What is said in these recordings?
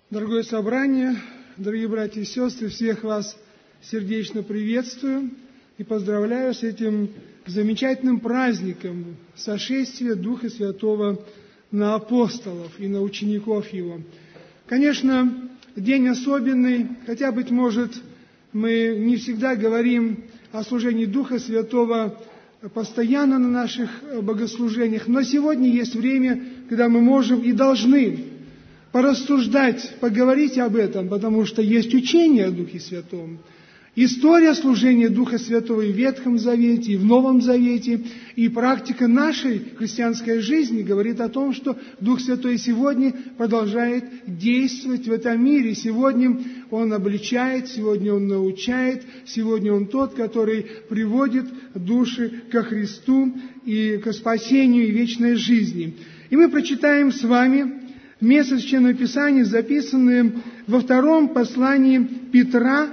Дорогое собрание, дорогие братья и сестры, всех вас сердечно приветствую и поздравляю с этим замечательным праздником сошествия Духа Святого на апостолов и на учеников Его. Конечно, день особенный, хотя, быть может, мы не всегда говорим о служении Духа Святого постоянно на наших богослужениях, но сегодня есть время, когда мы можем и должны порассуждать, поговорить об этом, потому что есть учение о Духе Святом. История служения Духа Святого и в Ветхом Завете, и в Новом Завете, и практика нашей христианской жизни говорит о том, что Дух Святой сегодня продолжает действовать в этом мире. Сегодня Он обличает, сегодня Он научает, сегодня Он тот, который приводит души ко Христу и к спасению и вечной жизни. И мы прочитаем с вами места Священного Писания, записанные во втором послании Петра,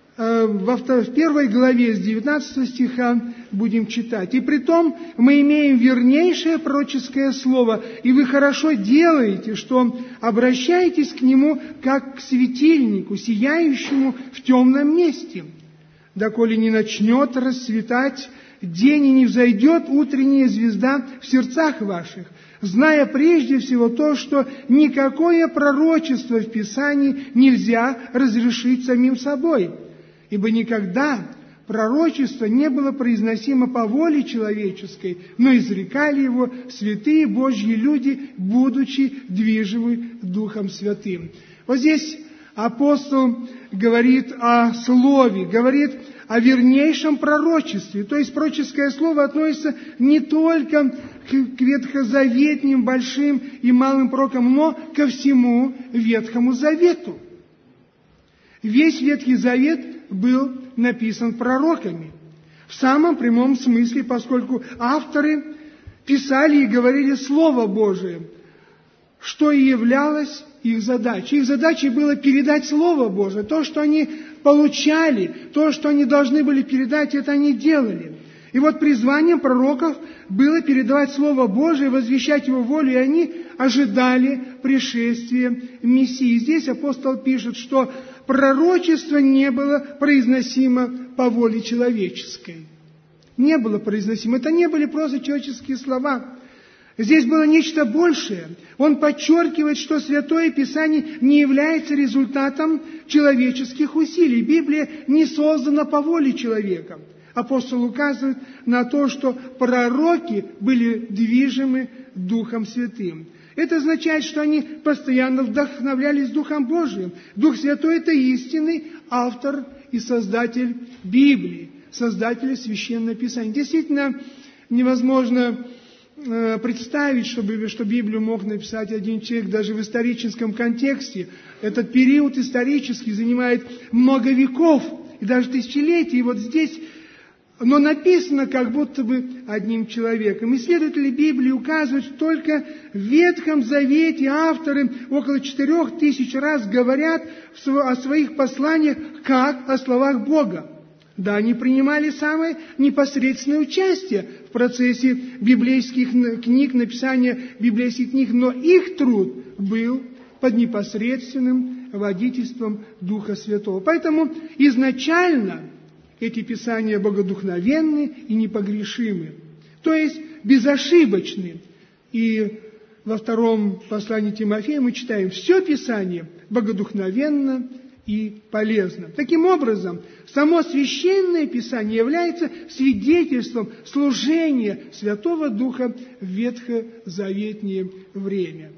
в первой главе с 19 стиха будем читать. «И притом мы имеем вернейшее пророческое слово, и вы хорошо делаете, что обращаетесь к нему, как к светильнику, сияющему в темном месте, доколе не начнет расцветать день и не взойдет утренняя звезда в сердцах ваших, зная прежде всего то, что никакое пророчество в Писании нельзя разрешить самим собой, ибо никогда пророчество не было произносимо по воле человеческой, но изрекали его святые Божьи люди, будучи движимы Духом Святым». Вот здесь апостол говорит о слове, говорит о вернейшем пророчестве. То есть пророческое слово относится не только к ветхозаветным большим и малым пророкам, но ко всему Ветхому Завету. Весь Ветхий Завет был написан пророками. В самом прямом смысле, поскольку авторы писали и говорили Слово Божие, что и являлось их задачей. Их задачей было передать Слово Божие. То, что они получали, то, что они должны были передать, это они делали. И вот призванием пророков было передавать Слово Божие, возвещать Его волю, и они ожидали пришествия Мессии. Здесь апостол пишет, что пророчество не было произносимо по воле человеческой. Не было произносимо. Это не были просто человеческие слова. Здесь было нечто большее. Он подчеркивает, что Святое Писание не является результатом человеческих усилий. Библия не создана по воле человека. Апостол указывает на то, что пророки были движимы Духом Святым. Это означает, что они постоянно вдохновлялись Духом Божиим. Дух Святой – это истинный автор и создатель Библии, создатель Священного Писания. Действительно, невозможно представить, что Библию мог написать один человек даже в историческом контексте. Этот период исторический занимает много веков и даже тысячелетий. И вот здесь, но написано как будто бы одним человеком. Исследователи Библии указывают, что только в Ветхом Завете авторы около 4000 раз говорят о своих посланиях как о словах Бога. Да, они принимали самое непосредственное участие в процессе библейских книг, написания библейских книг, но их труд был под непосредственным водительством Духа Святого. Поэтому изначально эти писания богодухновенны и непогрешимы, то есть безошибочны. И во втором послании Тимофея мы читаем: «Все Писание богодухновенно и полезно». Таким образом, само Священное Писание является свидетельством служения Святого Духа в ветхозаветнее время.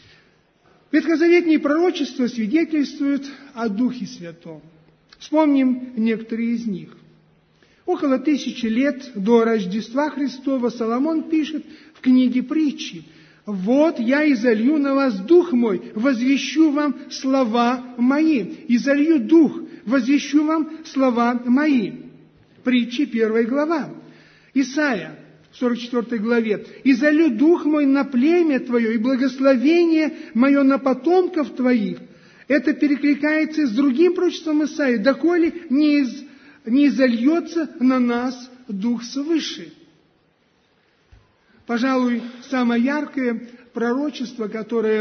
Ветхозаветные пророчества свидетельствуют о Духе Святом. Вспомним некоторые из них. Около 1000 лет до Рождества Христова Соломон пишет в книге Притчи: «Вот я изолью на вас Дух мой, возвещу вам слова мои. Изолью Дух, возвещу вам слова мои». Притчи, 1 глава. Исайя, в 44 главе: «Изолью Дух мой на племя твое, и благословение мое на потомков твоих». Это перекликается с другим пророчеством Исаии: «Доколе не изольется на нас Дух свыше». Пожалуй, самое яркое пророчество, которое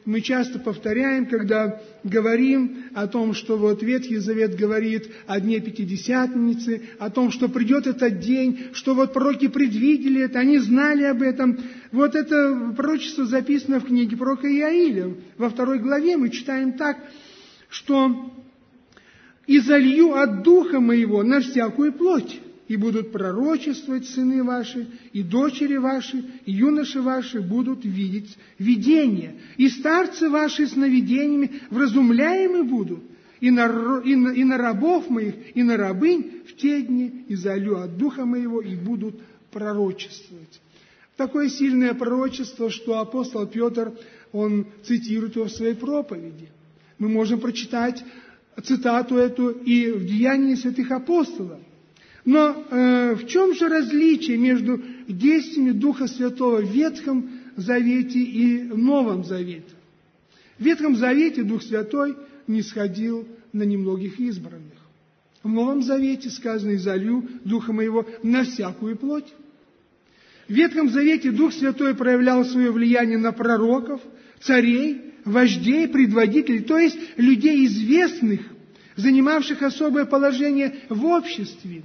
мы часто повторяем, когда говорим о том, что вот Ветхий Завет говорит о дне Пятидесятницы, о том, что придет этот день, что вот пророки предвидели это, они знали об этом. Вот это пророчество записано в книге пророка Иаиля. Во 2 главе мы читаем так, что «И залью от Духа Моего на всякую плоть, и будут пророчествовать сыны ваши, и дочери ваши, и юноши ваши будут видеть видения, и старцы ваши сновидениями вразумляемы будут, и на рабов моих, и на рабынь в те дни, и залью от Духа Моего, и будут пророчествовать». Такое сильное пророчество, что апостол Петр, он цитирует его в своей проповеди. Мы можем прочитать цитату эту и в Деянии святых апостолов. Но в чем же различие между действиями Духа Святого в Ветхом Завете и Новом Завете? В Ветхом Завете Дух Святой нисходил на немногих избранных. В Новом Завете сказано: «И залью Духа Моего на всякую плоть». В Ветхом Завете Дух Святой проявлял свое влияние на пророков, царей, вождей, предводителей, то есть людей известных, занимавших особое положение в обществе.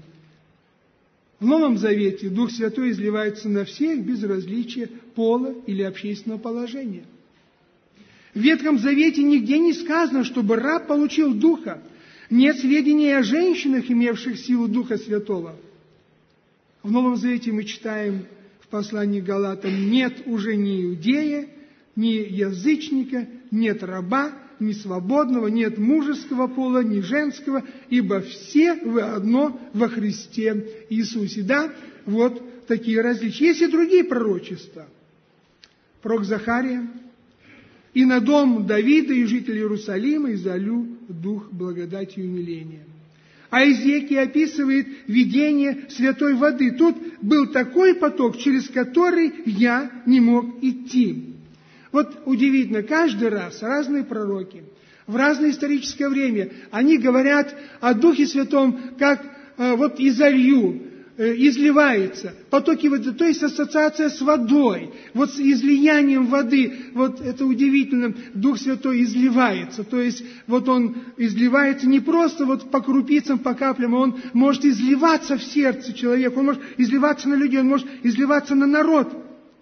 В Новом Завете Дух Святой изливается на всех без различия пола или общественного положения. В Ветхом Завете нигде не сказано, чтобы раб получил Духа. Нет сведений о женщинах, имевших силу Духа Святого. В Новом Завете мы читаем в послании к Галатам: «Нет уже ни иудея, ни язычника, нет раба, ни свободного, нет мужеского пола, ни женского, ибо все вы одно во Христе Иисусе». Да, вот такие различия. Есть и другие пророчества. Пророк Захария: «И на дом Давида и жителей Иерусалима изолю дух благодати и умиления». А Иезекия описывает видение святой воды. Тут был такой поток, через который я не мог идти. Вот удивительно, каждый раз разные пророки в разное историческое время, они говорят о Духе Святом, как вот изолью, изливается, потоки воды, то есть ассоциация с водой, вот с излиянием воды, вот это удивительно, Дух Святой изливается, то есть вот Он изливается не просто вот по крупицам, по каплям, а Он может изливаться в сердце человека, Он может изливаться на людей, Он может изливаться на народ.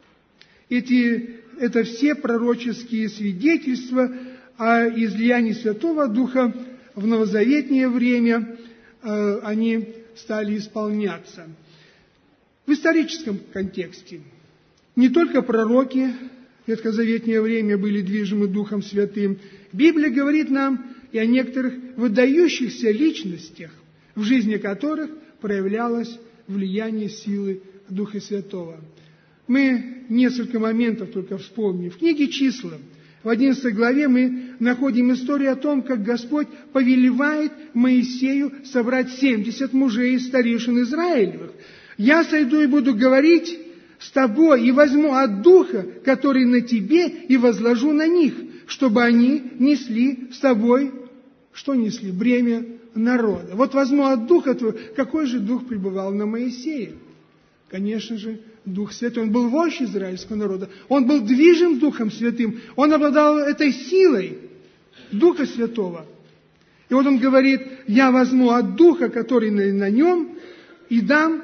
Это все пророческие свидетельства о излиянии Святого Духа в новозаветнее время, они стали исполняться. В историческом контексте не только пророки в ветхозаветнее время были движимы Духом Святым. Библия говорит нам и о некоторых выдающихся личностях, в жизни которых проявлялось влияние силы Духа Святого. Мы несколько моментов только вспомним. В книге «Числа» в 11 главе мы находим историю о том, как Господь повелевает Моисею собрать 70 мужей и старейшин Израилевых. «Я сойду и буду говорить с тобой, и возьму от Духа, который на тебе, и возложу на них, чтобы они несли с тобой». Что несли? Бремя народа. Вот возьму от Духа твоего. Какой же Дух пребывал на Моисее? Конечно же, Дух Святой. Он был вождь израильского народа. Он был движим Духом Святым. Он обладал этой силой Духа Святого. И вот он говорит: «Я возьму от Духа, который на нем, и дам,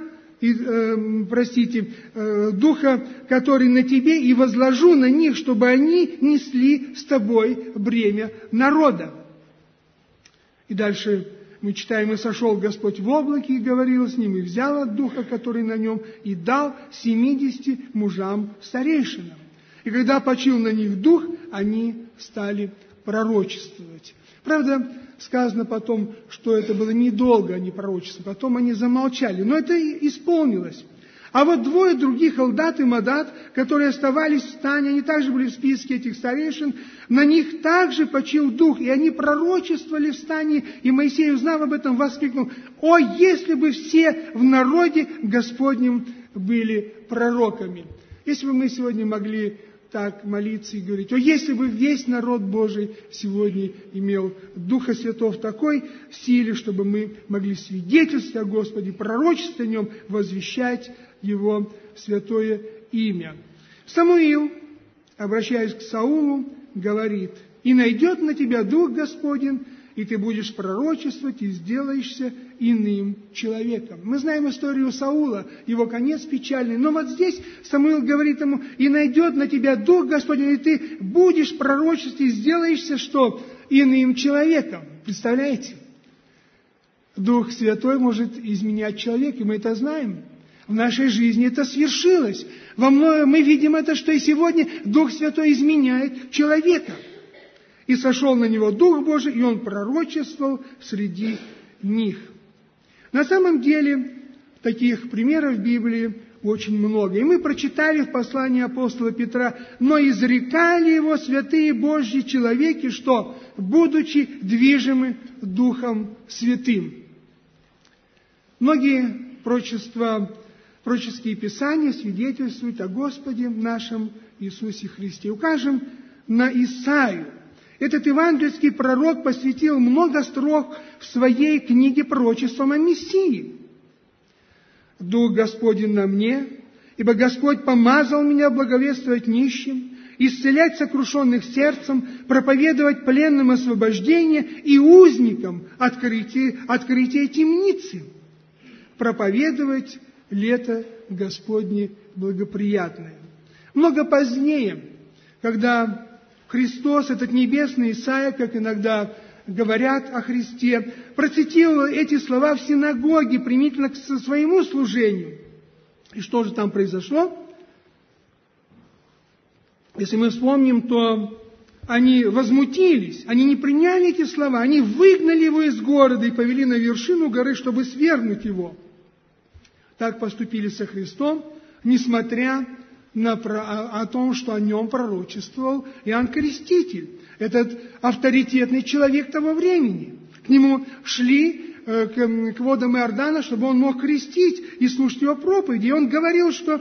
Духа, который на тебе, и возложу на них, чтобы они несли с тобой бремя народа». И дальше мы читаем: «И сошел Господь в облаке, и говорил с ним, и взял от Духа, который на нем, и дал 70 мужам старейшинам. И когда почил на них Дух, они стали пророчествовать». Правда, сказано потом, что это было недолго, они пророчествовали, потом они замолчали, но это исполнилось. А вот 2 других, Элдад и Мадат, которые оставались в стане, они также были в списке этих старейшин, на них также почил Дух, и они пророчествовали в стане, и Моисей, узнав об этом, воскликнул: «О, если бы все в народе Господнем были пророками!» Если бы мы сегодня могли так молиться и говорить: «О, если бы весь народ Божий сегодня имел Духа Святого в такой силе, чтобы мы могли свидетельствовать о Господе, пророчествовать о Нем, возвещать Его святое имя». Самуил, обращаясь к Саулу, говорит: «И найдет на тебя Дух Господень, и ты будешь пророчествовать, и сделаешься иным человеком». Мы знаем историю Саула, его конец печальный. Но вот здесь Самуил говорит ему: «И найдет на тебя Дух Господень, и ты будешь пророчествовать, и сделаешься что? Иным человеком». Представляете? Дух Святой может изменять человека, и мы это знаем. В нашей жизни это свершилось. Во многом мы видим это, что и сегодня Дух Святой изменяет человека. И сошел на него Дух Божий, и он пророчествовал среди них. На самом деле, таких примеров в Библии очень много. И мы прочитали в послании апостола Петра: «Но изрекали его святые Божьи человеки, что, будучи движимы Духом Святым». Многие пророческие писания свидетельствуют о Господе нашем Иисусе Христе. Укажем на Исаию. Этот евангельский пророк посвятил много строк в своей книге пророчествам о Мессии. «Дух Господень на мне, ибо Господь помазал меня благовествовать нищим, исцелять сокрушенных сердцем, проповедовать пленным освобождение и узникам открытие темницы, проповедовать лето Господне благоприятное». Много позднее, когда Христос, этот небесный Исаия, как иногда говорят о Христе, процитировал эти слова в синагоге применительно к своему служению. И что же там произошло? Если мы вспомним, то они возмутились, они не приняли эти слова, они выгнали его из города и повели на вершину горы, чтобы свергнуть его. Так поступили со Христом, несмотря о том, что о нем пророчествовал Иоанн Креститель, этот авторитетный человек того времени. К нему шли к водам Иордана, чтобы он мог крестить и слушать его проповеди. И он говорил, что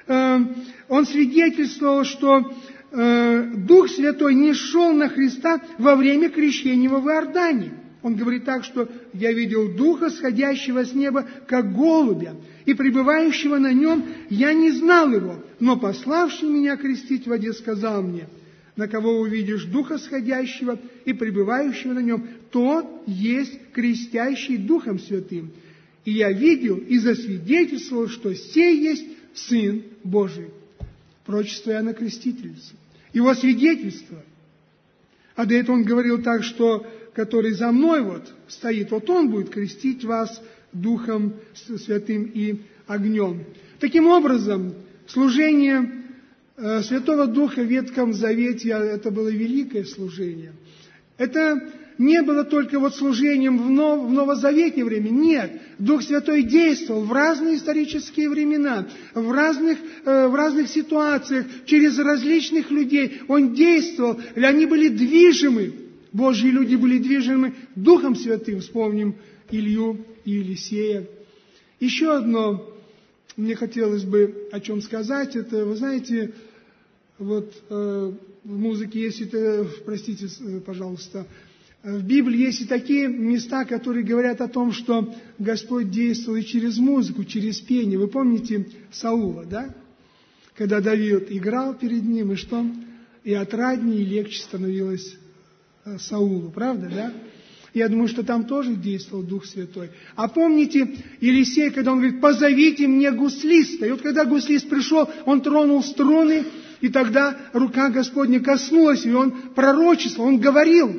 он свидетельствовал, что Дух Святой не шел на Христа во время крещения его в Иордане. Он говорит так, что «я видел Духа, сходящего с неба, как голубя, и пребывающего на нем, я не знал его, но пославший меня крестить в воде сказал мне: на кого увидишь Духа сходящего и пребывающего на нем, тот есть крестящий Духом Святым. И я видел и засвидетельствовал, что сей есть Сын Божий». Пророчество Иоанна Крестительницы. Его свидетельство. А до этого он говорил так, что который за мной вот стоит, вот он будет крестить вас Духом Святым и огнем. Таким образом, служение Святого Духа в Ветхом Завете, это было великое служение. Это не было только вот служением в новозаветнее время. Нет, Дух Святой действовал в разные исторические времена, в разных ситуациях, через различных людей. Он действовал, и они были движимы. Божьи люди были движимы Духом Святым. Вспомним Илью и Елисея. Еще одно мне хотелось бы о чем сказать. Это, вы знаете, вот в музыке есть, простите, пожалуйста, в Библии есть и такие места, которые говорят о том, что Господь действовал и через музыку, через пение. Вы помните Саула, да? Когда Давид играл перед ним, и что? И отраднее, и легче становилось Саулу, правда, да? Я думаю, что там тоже действовал Дух Святой. А помните Елисей, когда он говорит: «Позовите мне гуслиста». И вот когда гуслист пришел, он тронул струны, и тогда рука Господня коснулась, и он пророчествовал, он говорил.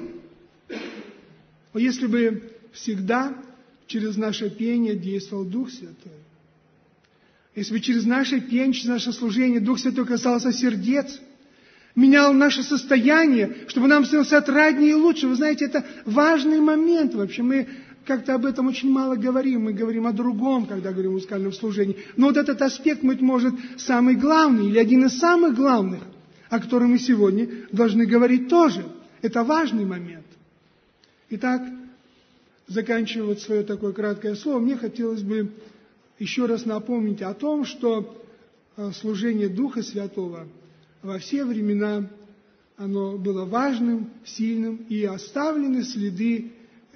Но если бы всегда через наше пение действовал Дух Святой, если бы через наше пение, через наше служение Дух Святой касался сердец, менял наше состояние, чтобы нам становилось отраднее и лучше. Вы знаете, это важный момент вообще. Мы как-то об этом очень мало говорим. Мы говорим о другом, когда говорим о музыкальном служении. Но вот этот аспект, быть может, самый главный, или один из самых главных, о котором мы сегодня должны говорить тоже. Это важный момент. Итак, заканчивая вот свое такое краткое слово, мне хотелось бы еще раз напомнить о том, что служение Духа Святого во все времена оно было важным, сильным, и оставлены следы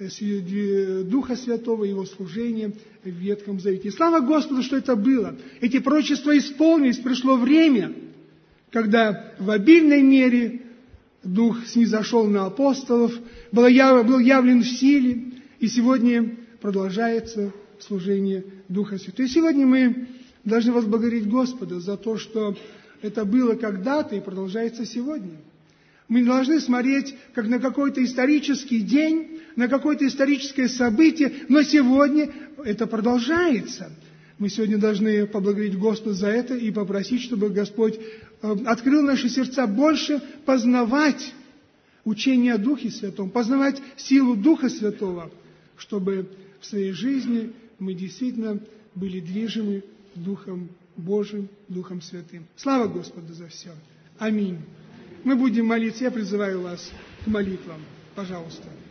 Духа Святого, Его служения в Ветхом Завете. И слава Господу, что это было. Эти пророчества исполнились, пришло время, когда в обильной мере Дух снизошел на апостолов, был явлен в силе, и сегодня продолжается служение Духа Святого. И сегодня мы должны возблагодарить Господа за то, что это было когда-то и продолжается сегодня. Мы не должны смотреть как на какой-то исторический день, на какое-то историческое событие, но сегодня это продолжается. Мы сегодня должны поблагодарить Господа за это и попросить, чтобы Господь открыл наши сердца больше познавать учение о Духе Святом, познавать силу Духа Святого, чтобы в своей жизни мы действительно были движимы Духом Божьим, Духом Святым. Слава Господу за все. Аминь. Мы будем молиться. Я призываю вас к молитвам. Пожалуйста.